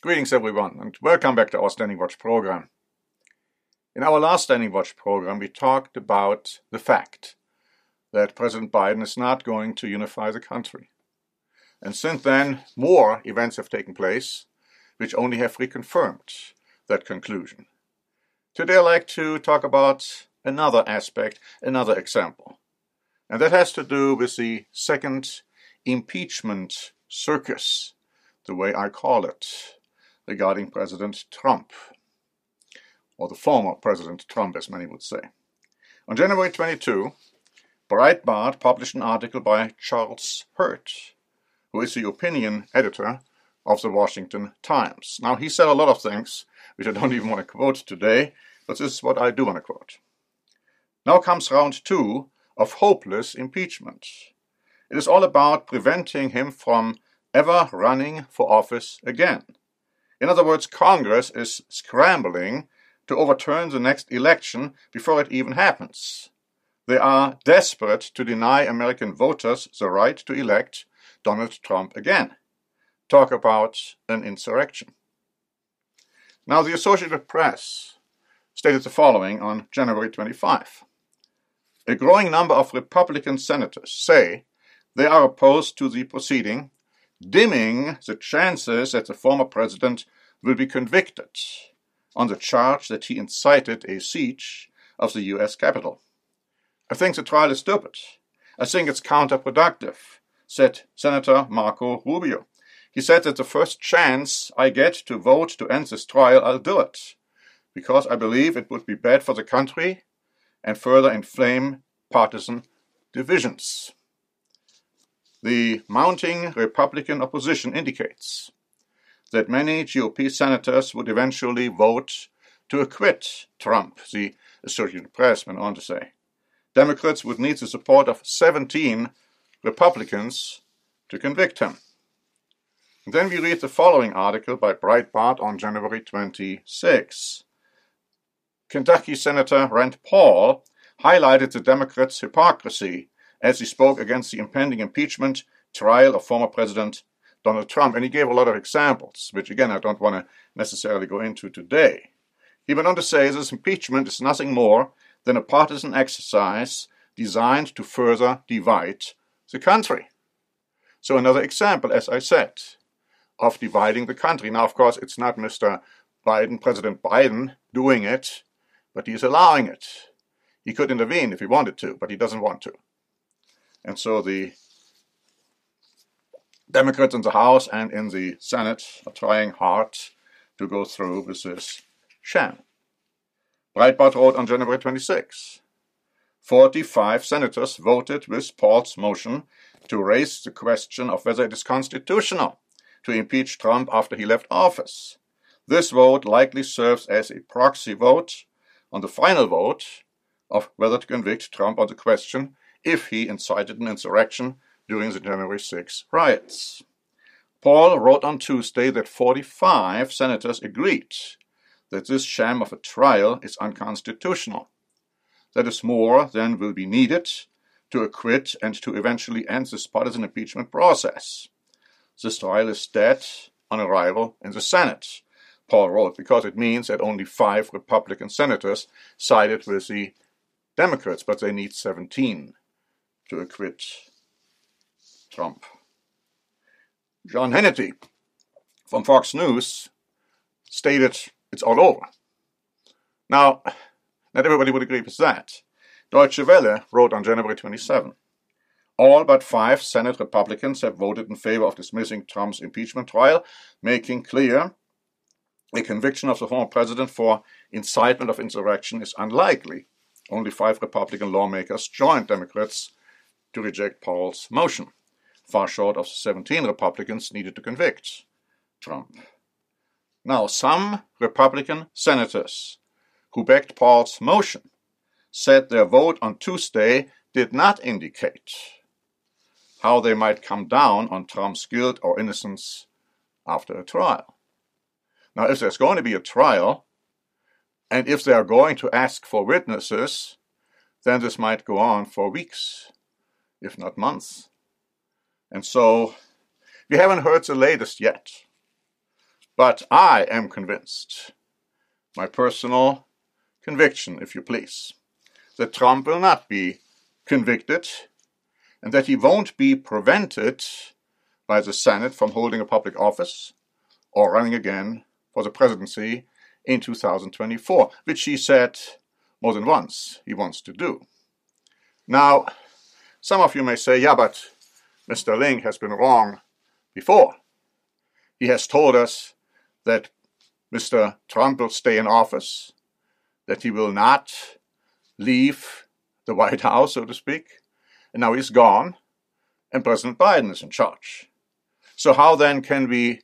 Greetings everyone, and welcome back to our Standing Watch program. In our last Standing Watch program, we talked about the fact that President Biden is not going to unify the country. And since then, more events have taken place, which only have reconfirmed that conclusion. Today I'd like to talk about another aspect, another example. And that has to do with the second impeachment circus, the way I call it, regarding President Trump, or the former President Trump, as many would say. On January 22, Breitbart published an article by Charles Hurt, who is the opinion editor of the Washington Times. Now, he said a lot of things, which I don't even want to quote today, but this is what I do want to quote. Now comes round two of hopeless impeachment. It is all about preventing him from ever running for office again. In other words, Congress is scrambling to overturn the next election before it even happens. They are desperate to deny American voters the right to elect Donald Trump again. Talk about an insurrection. Now, the Associated Press stated the following on January 25. A growing number of Republican senators say they are opposed to the proceeding, dimming the chances that the former president will be convicted on the charge that he incited a siege of the U.S. Capitol. I think the trial is stupid. I think it's counterproductive, said Senator Marco Rubio. He said that the first chance I get to vote to end this trial, I'll do it, because I believe it would be bad for the country and further inflame partisan divisions. The mounting Republican opposition indicates that many GOP senators would eventually vote to acquit Trump, the Associated Press went on to say. Democrats would need the support of 17 Republicans to convict him. And then we read the following article by Breitbart on January 26. Kentucky Senator Rand Paul highlighted the Democrats' hypocrisy as he spoke against the impending impeachment trial of former President Donald Trump. And he gave a lot of examples, which again I don't want to necessarily go into today. He went on to say this impeachment is nothing more than a partisan exercise designed to further divide the country. So another example, as I said, of dividing the country. Now, of course, it's not Mr. Biden, President Biden, doing it, but he is allowing it. He could intervene if he wanted to, but he doesn't want to. And so the Democrats in the House and in the Senate are trying hard to go through with this sham. Breitbart wrote on January 26, 45 senators voted with Paul's motion to raise the question of whether it is constitutional to impeach Trump after he left office. This vote likely serves as a proxy vote on the final vote of whether to convict Trump on the question if he incited an insurrection during the January 6 riots. Paul wrote on Tuesday that 45 senators agreed that this sham of a trial is unconstitutional. That is more than will be needed to acquit and to eventually end this partisan impeachment process. This trial is dead on arrival in the Senate, Paul wrote, because it means that only 5 Republican senators sided with the Democrats, but they need 17 to acquit Trump. John Hannity from Fox News stated it's all over. Now, not everybody would agree with that. Deutsche Welle wrote on January 27, all but 5 Senate Republicans have voted in favor of dismissing Trump's impeachment trial, making clear a conviction of the former president for incitement of insurrection is unlikely. Only 5 Republican lawmakers joined Democrats to reject Paul's motion, far short of the 17 Republicans needed to convict Trump. Now, some Republican senators who backed Paul's motion said their vote on Tuesday did not indicate how they might come down on Trump's guilt or innocence after a trial. Now, if there's going to be a trial, and if they are going to ask for witnesses, then this might go on for weeks, if not months. And so we haven't heard the latest yet. But I am convinced, my personal conviction, if you please, that Trump will not be convicted and that he won't be prevented by the Senate from holding a public office or running again for the presidency in 2024, which he said more than once he wants to do. Now, some of you may say, yeah, but Mr. Link has been wrong before. He has told us that Mr. Trump will stay in office, that he will not leave the White House, so to speak, and now he's gone, and President Biden is in charge. So how then can we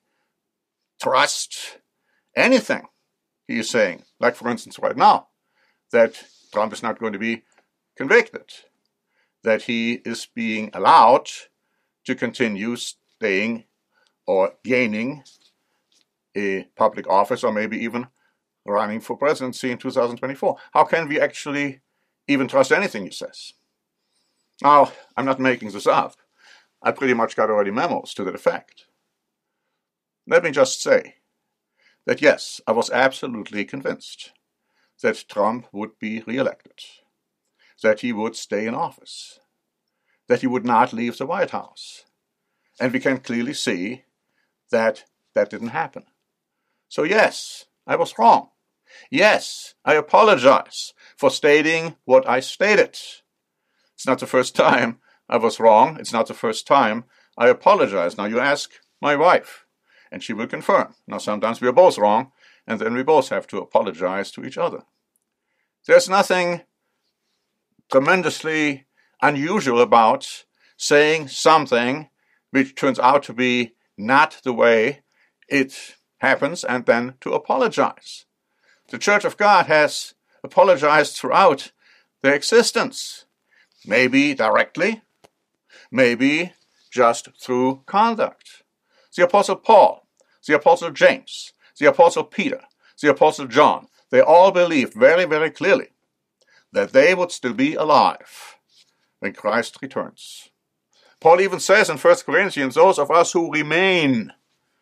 trust anything he is saying? Like, for instance, right now, that Trump is not going to be convicted, that he is being allowed to continue staying or gaining a public office or maybe even running for presidency in 2024. How can we actually even trust anything he says? Now, I'm not making this up. I pretty much got already memos to that effect. Let me just say that yes, I was absolutely convinced that Trump would be reelected, that he would stay in office, that he would not leave the White House. And we can clearly see that that didn't happen. So yes, I was wrong. Yes, I apologize for stating what I stated. It's not the first time I was wrong. It's not the first time I apologize. Now you ask my wife, and she will confirm. Now sometimes we are both wrong, and then we both have to apologize to each other. There's nothing tremendously unusual about saying something which turns out to be not the way it happens and then to apologize. The Church of God has apologized throughout their existence. Maybe directly, maybe just through conduct. The Apostle Paul, the Apostle James, the Apostle Peter, the Apostle John, they all believed very, very clearly that they would still be alive when Christ returns. Paul even says in 1 Corinthians, those of us who remain,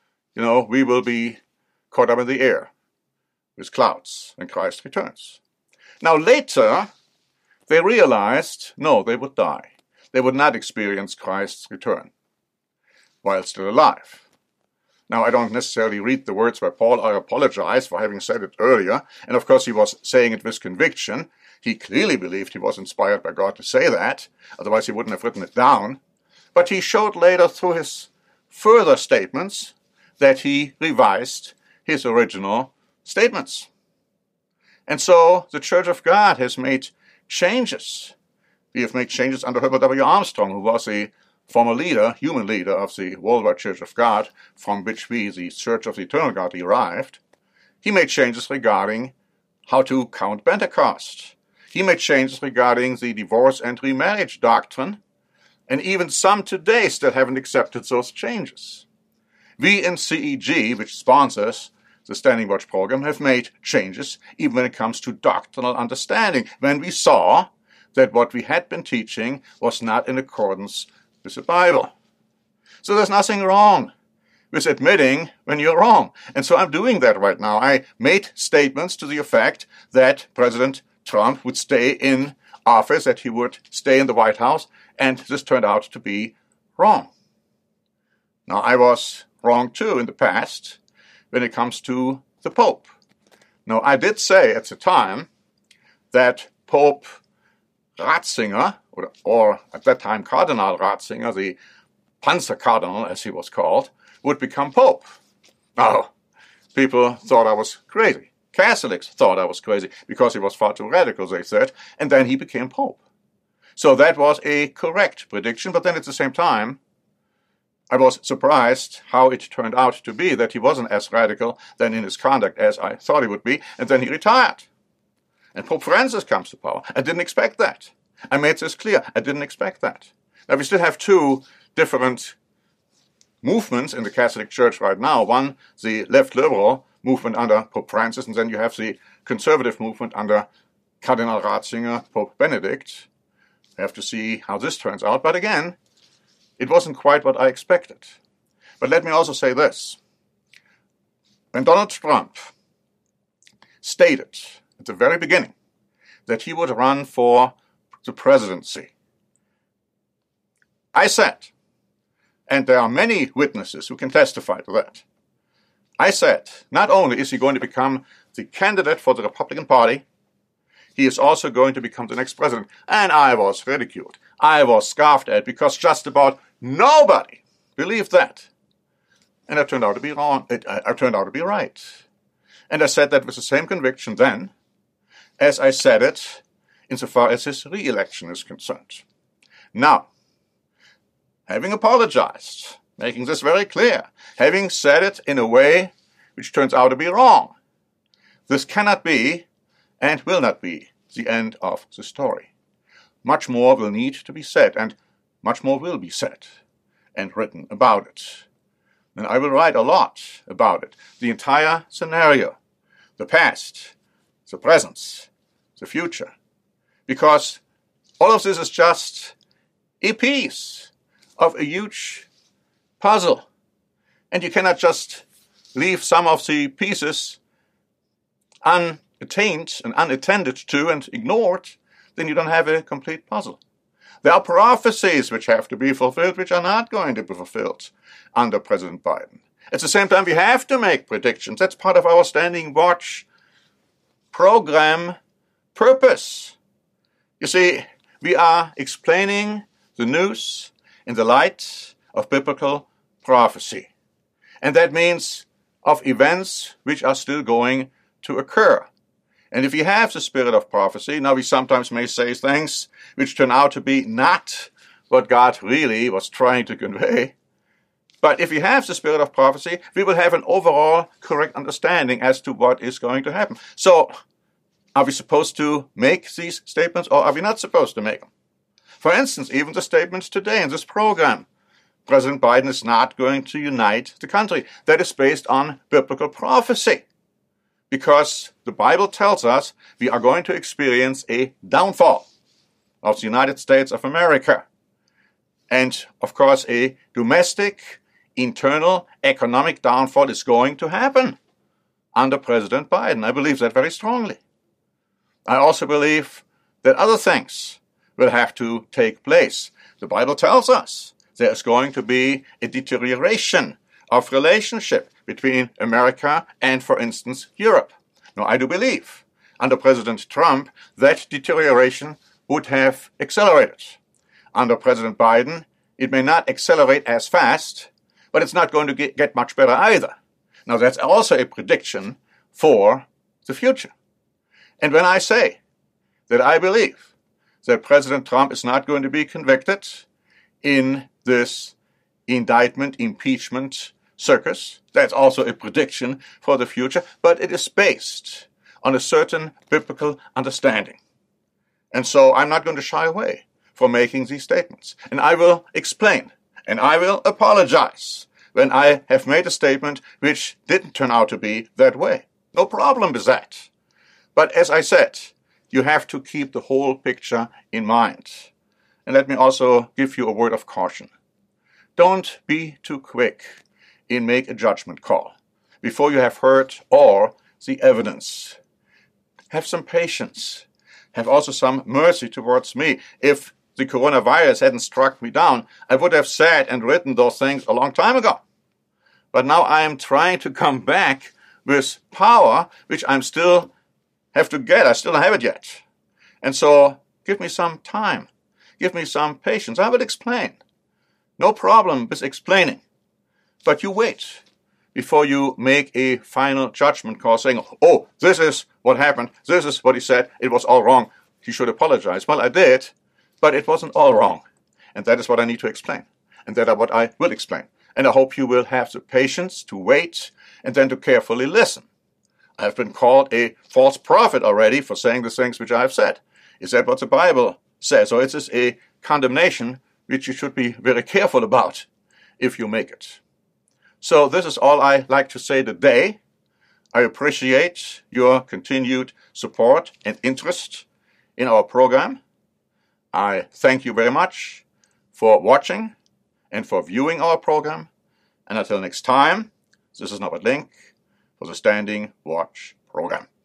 we will be caught up in the air with clouds when Christ returns. Now later, they realized, no, they would die. They would not experience Christ's return while still alive. Now, I don't necessarily read the words by Paul, I apologize for having said it earlier, and of course he was saying it with conviction. He clearly believed he was inspired by God to say that, otherwise he wouldn't have written it down. But he showed later through his further statements that he revised his original statements. And so the Church of God has made changes. We have made changes under Herbert W. Armstrong, who was a former leader, human leader of the Worldwide Church of God, from which we, the Church of the Eternal God, derived. He made changes regarding how to count Pentecost. He made changes regarding the divorce and remarriage doctrine, and even some today still haven't accepted those changes. We in CEG, which sponsors the Standing Watch program, have made changes even when it comes to doctrinal understanding, when we saw that what we had been teaching was not in accordance with the Bible. So there's nothing wrong with admitting when you're wrong. And so I'm doing that right now. I made statements to the effect that President Trump would stay in office, that he would stay in the White House, and this turned out to be wrong. Now, I was wrong too in the past when it comes to the Pope. Now, I did say at the time that Pope Ratzinger, or at that time Cardinal Ratzinger, the Panzer Cardinal as he was called, would become Pope. Now, people thought I was crazy. Catholics thought I was crazy because he was far too radical, they said, and then he became Pope. So that was a correct prediction, but then at the same time, I was surprised how it turned out to be that he wasn't as radical then in his conduct as I thought he would be, and then he retired. And Pope Francis comes to power. I didn't expect that. I made this clear. I didn't expect that. Now, we still have two different movements in the Catholic Church right now. One, the left liberal movement under Pope Francis, and then you have the conservative movement under Cardinal Ratzinger, Pope Benedict. We have to see how this turns out. But again, it wasn't quite what I expected. But let me also say this. When Donald Trump stated at the very beginning that he would run for the presidency, I said, and there are many witnesses who can testify to that, I said, not only is he going to become the candidate for the Republican Party, he is also going to become the next president. And I was ridiculed. I was scoffed at because just about nobody believed that. And I turned out to be wrong. I turned out to be right. And I said that with the same conviction then as I said it insofar as his re-election is concerned. Now, having apologized, making this very clear, having said it in a way which turns out to be wrong, this cannot be and will not be the end of the story. Much more will need to be said, and much more will be said and written about it. And I will write a lot about it, the entire scenario, the past, the present, the future, because all of this is just a piece of a huge puzzle, and you cannot just leave some of the pieces unattained and unattended to and ignored, then you don't have a complete puzzle. There are prophecies which have to be fulfilled which are not going to be fulfilled under President Biden. At the same time, we have to make predictions. That's part of our Standing Watch program purpose. You see, we are explaining the news in the light of biblical prophecy. And that means of events which are still going to occur. And if you have the spirit of prophecy, now we sometimes may say things which turn out to be not what God really was trying to convey. But if we have the spirit of prophecy, we will have an overall correct understanding as to what is going to happen. So, are we supposed to make these statements or are we not supposed to make them? For instance, even the statements today in this program, President Biden is not going to unite the country. That is based on biblical prophecy. Because the Bible tells us we are going to experience a downfall of the United States of America. And, of course, a domestic, internal, economic downfall is going to happen under President Biden. I believe that very strongly. I also believe that other things will have to take place. The Bible tells us there is going to be a deterioration of relationship between America and, for instance, Europe. Now, I do believe under President Trump that deterioration would have accelerated. Under President Biden, it may not accelerate as fast, but it's not going to get much better either. Now, that's also a prediction for the future. And when I say that I believe that President Trump is not going to be convicted in this indictment, impeachment circus, that's also a prediction for the future, but it is based on a certain biblical understanding. And so I'm not going to shy away from making these statements. And I will explain, and I will apologize when I have made a statement which didn't turn out to be that way. No problem with that. But as I said, you have to keep the whole picture in mind. And let me also give you a word of caution. Don't be too quick in make a judgment call before you have heard all the evidence. Have some patience. Have also some mercy towards me. If the coronavirus hadn't struck me down, I would have said and written those things a long time ago. But now I am trying to come back with power, which I still have to get. I still don't have it yet. And so give me some time. Give me some patience. I will explain. No problem with explaining. But you wait before you make a final judgment call saying, oh, this is what happened. This is what he said. It was all wrong. He should apologize. Well, I did, but it wasn't all wrong. And that is what I need to explain. And that is what I will explain. And I hope you will have the patience to wait and then to carefully listen. I have been called a false prophet already for saying the things which I have said. Is that what the Bible says? Or is this a condemnation which you should be very careful about if you make it? So this is all I like to say today. I appreciate your continued support and interest in our program. I thank you very much for watching and for viewing our program. And until next time, this is Norbert Link for the Standing Watch program.